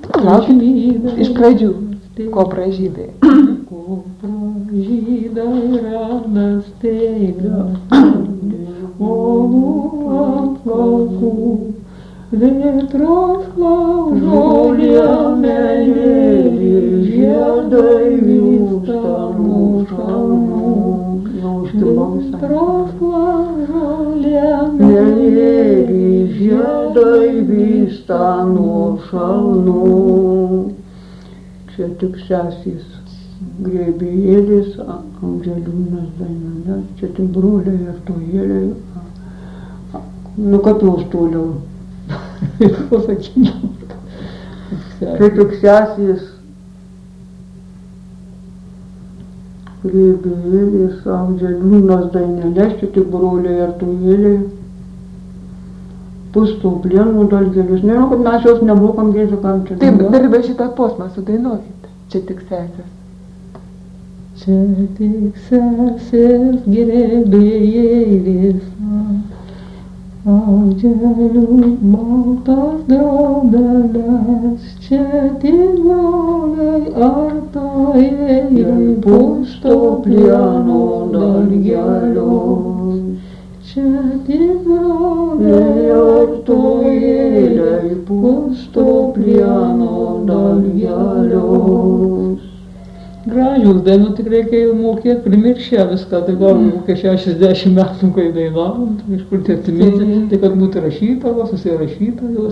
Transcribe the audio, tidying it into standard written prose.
Laukit iš pradžių, ko pražydai. Ko pražydai ranas teigia, uolų ant laukų, vėtros klaužolė meilė, žiedai vysta nuo šalnų. Vėtros klaužolė meilė, žiedai vysta nuo šalnų. Čia tik sesės Grėbėjėlis, Angeliūnas Dainelė, čia tik broliai ir tojėliai. Nu, kaip jūs toliau? Pasakykime. Čia tik sesės Grėbėjėlis, Angeliūnas Dainelė, čia tik broliai ir tojėliai. Pusto plienų dalgelis. Nežinau, kad mes jos nemokam gėdžiu, kam čia. Taip, dar be šitą posmą sudainuokit. Čia tik sesės. Čia tik sesės Grėbėjėlis, Angelių baltas drobeles, čia tik broliai artojėliai, pusto plieno dalgelios. Čia tik broliai artojėliai, pusto plieno dalgelios. Gražius dainų tik reikia mokėti, primiršę viską, tai gal kokie 60 metų, kai dainavom, iš kur tie atsiminti, tai kad būtų rašyta, susirašyta jos.